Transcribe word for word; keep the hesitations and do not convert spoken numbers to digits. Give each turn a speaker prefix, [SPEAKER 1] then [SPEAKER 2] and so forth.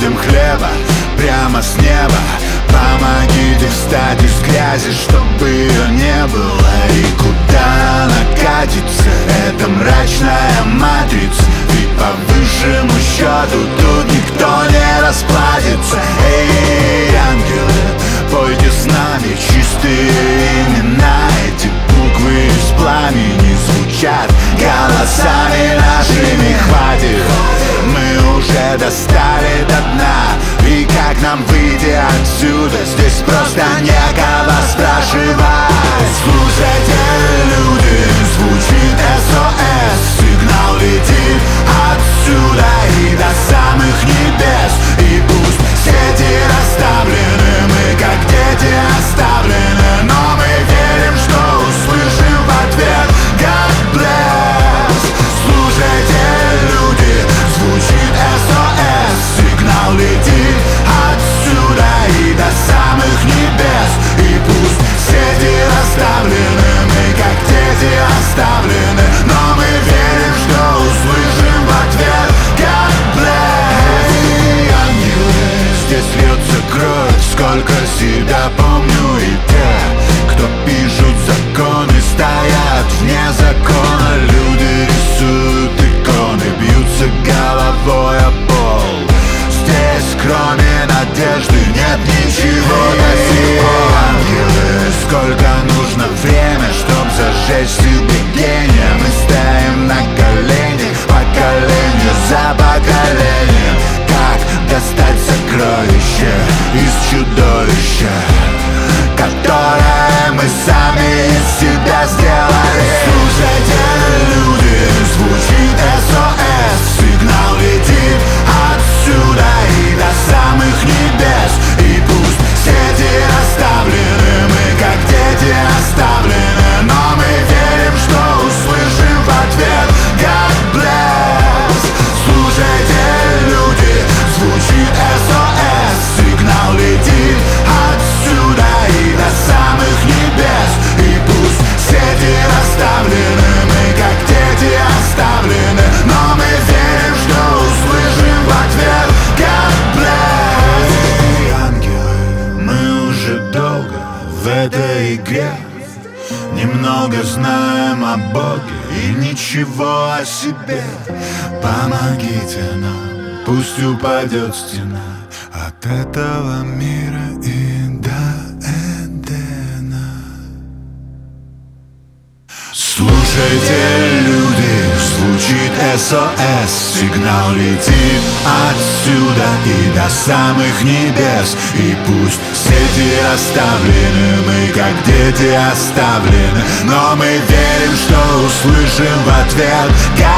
[SPEAKER 1] людям хлеба прямо с неба. Помогите встать из грязи, чтобы ее не было. И куда она катится, эта мрачная матрица? Ведь по высшему счету тут никто не расплатится. Эй, ангелы, пойте с нами чистые имена. Эти буквы из пламени звучат голосами нашими. Хватит, мы уже достали до дна. И как нам выйти отсюда? Здесь просто некого спрашивать. Слушайте, люди, звучит эс о эс. Сигнал летит отсюда и до самых небес. И пусть сети расставлены, мы как дети оставлены, но мы верим, что услышим в ответ God bless. Слушайте, люди, звучит эс о эс. Сигнал летит отсюда и до самых небес. И пусть сети расставлены, мы как дети оставлены, но мы верим, что услышим в ответ God bless. Эй, ангелы, здесь льется кровь, сколько себя помню. И те, кто пишут законы, стоят вне закона. Люди рисуют иконы, бьются головой о пол. Здесь кроме надежды нет ничего до сих пор. Ангелы, сколько нужно время, чтоб зажечь себе гения? Мы стоим на коленях, поколение за поколением. Как достать сокровище из чудовища, которое мы сами из себя сделали? Слушайте, люди, звучит эс о эс. Сигнал летит отсюда и до самых небес. И пусть сети расставлены, мы как дети оставлены, но мы верим, что услышим в ответ God bless. Слушайте, люди, звучит эс о эс. Сигнал летит отсюда и до самых небес. И пусть сети расставлены, мы как дети оставлены, но мы верим, что услышим в ответ God bless. Эй, ангелы, мы уже долго в этой игре. Немного знаем о Боге и ничего о себе. Помогите нам, пусть упадет стена от этого мира и до Эдена. Слушайте, люди, звучит эс о эс. Сигнал летит отсюда и до самых небес. И пусть сети расставлены, мы как дети оставлены, но мы верим, что услышим в ответ